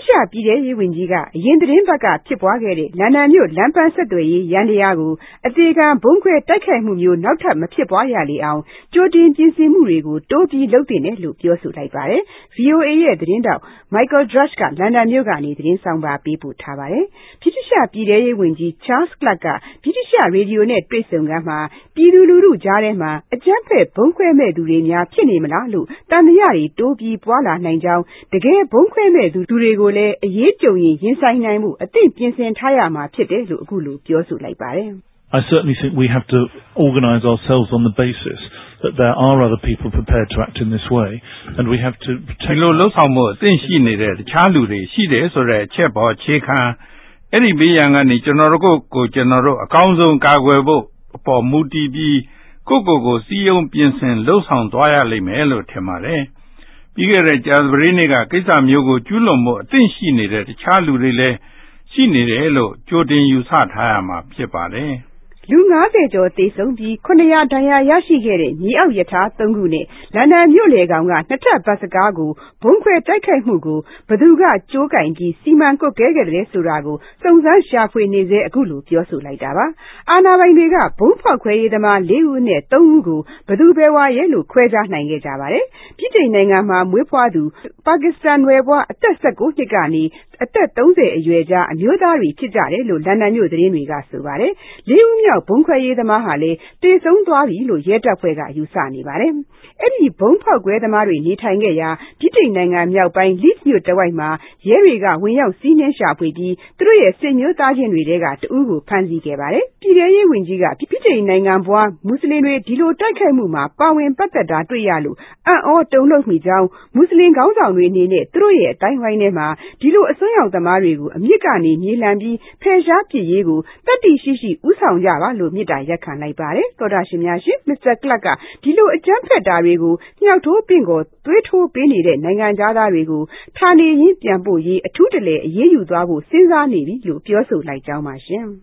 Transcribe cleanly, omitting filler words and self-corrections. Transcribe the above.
ရှပြည်ထဲရေးဝန်ကြီးကအရင်သတင်းပတ်ကဖြစ်ပွားခဲ့တဲ့လန်ဒန်မြို့လမ်းပန်းဆက်သွယ်ရေးယန္တရားကိုအသေးခံဘုံခွဲတိုက်ခိုက်မှုမျိုးနောက်ထပ်မဖြစ်ပွားရလေအောင်ကြိုတင်ပြင်ဆင်မှုတွေကိုတိုးပြီးလုပ်တင်တယ်လို့ပြောဆိုလိုက်ပါတယ်။ VOA ရဲ့သတင်းတောက် Michael Drush ကလန်ဒန်မြို့ကနေသတင်းဆောင်ပါပေးပို့ထားပါတယ်။ ဗြိတိသျှပြည်ထဲရေးဝန်ကြီး Charles Clark ကဗြိတိသျှရေဒီယိုနဲ့တွေ့ဆုံခန်းမှာပြည်သူလူထုကြားထဲမှာအကြမ်းဖက်ဘုံခွဲမဲ့သူတွေများဖြစ်နေမလားလို့တန်တရားတွေတိုးပြီးပွားလာနိုင်ကြောင်းတကယ်ဘုံခွဲမဲ့သူတွေကိုလည်းအရေးကြုံရင်ဆိုင်နိုင်မှုအသင့်ပြင်ဆင်ထားရမှာဖြစ်တယ်လို့အခုလိုပြောဆိုလိုက်ပါတယ်။ I certainly think we have to organise ourselves on the basis that there are other people prepared to act in this way and we have to protect ဒီလိုလှုပ်ဆောင်မှုအသင့်ရှိနေတဲ့တခြားလူတွေရှိတယ်ဆိုတဲ့အချက်ပေါ်အခြေခံအဲ့ဒီဘေးရန်ကနေကျွန်တော်တို့ကိုကျွန်တော်တို့အကောင်းဆုံးကာကွယ်ဖို့အပေါ်မူတည်ပြီးကိုစီယုံပြင်ဆင်လှုပ်ဆောင်သွားရလိမ့်မယ်လို့ထင်ပါတယ်။ပြီးခဲ့တဲ့ကြာသပတေးနေ့ကကိစ္စမျိုးကိုကျူးလွန်မှုအသင့်ရှိနေတဲ့တခြားလူတွေလည်းရှိနေတယ်လို့ကြိုတင်ယူဆထားရမှာဖြစ်ပါတယ်။လူ90ကျော်သေဆုံးပြီး900ဒဏ်ရာရရှိခဲ့တဲ့မြေအောက်ရထား3ခုနဲ့လန်ဒန်မြို့လေကောင်ကနှစ်ထပ်ဘတ်စကားကိုဘုံခွဲတိုက်ခိုက်မှုကိုဘသူကကြိုးကင်ပြီးစီမံကွပ်ကဲခဲ့တယ်ဆိုတာကိုစုံစမ်းရှာဖွေနေစေအခုလိုပြောဆိုလိုက်တာပါ။အာဏာပိုင်တွေကဘုံဖောက်ခွဲရေးသမား4ဦးနဲ့3ဦးကိုဘသူပဲဝါရဲလို့ခွဲခြားနိုင်ခဲ့ကြပါတယ်။ဗြိတိန်နိုင်ငံမှာမွေးဖွားသူပါကစ္စတန်နွယ်ဖွားအသက်19နှစ်ကနေအသက်30အရွယ်ကြားအမျိုးသားတွေဖြစ်ကြတယ်လို့လန်ဒန်မြို့သတင်းတွေကဆိုပါတယ်။4ဦးမြောက်ဘုံခွဲရေးသမားဟာလည်းတေဆုံးသွားပြီလို့ရဲတပ်ဖွဲ့ကယူဆနေပါတယ်။အဲ့ဒီဘုံဖောက်ခွဲသမားတွေနေထိုင်ခဲ့ရာဗြိတိန်နိုင်ငံမြောက်ပိုင်း Leeds မြို့တဝိုက်မှာရဲတွေကဝင်ရောက်စီးနင်းရှာဖွေပြီးသူတို့ရဲ့ဆွေမျိုးသားချင်းတွေထဲကတဦးကိုဖမ်းဆီးခဲ့ပါတယ်။ပြည်ထဲရေးဝန်ကြီးကဗြိတိန်နိုင်ငံဘွားမွတ်စလင်တွေဒီလိုတိုက်ခိုက်မှုမှာပါဝင်ပတ်သက်တာတွေ့ရလို့အံ့ဩတုန်လှုပ်မိကြောင်းမွတ်စလင်ခေါင်းဆောင်တွေအနေနဲ့သူတို့ရဲ့အတိုင်းဝိုင်းထဲမှာဒီလိုအစွန်းရောက်သမားတွေကိုအမြစ်ကနေမြေလှန်ပြီးဖယ်ရှားပစ်ရေးကိုတတ်သိရှိဦးဆောင်ကြပါလို့မေတ္တာရပ်ခံလိုက်ပါတယ်။သောတာရှင်များရှင် Mr. Clark ကဒီလိုအကြမ်းဖက်တာတွေကိုမြောက်ထိုးပင့်ကောသွေးထိုးပေးနေတဲ့နိုင်ငံသားတွေကိုဌာနေရင်းပြန်ပို့ရေးအထူးတလဲအရေးယူသွားဖို့စဉ်းစားနေပြီလို့ပြောဆိုလိုက်ကြောင်းပါရှင်။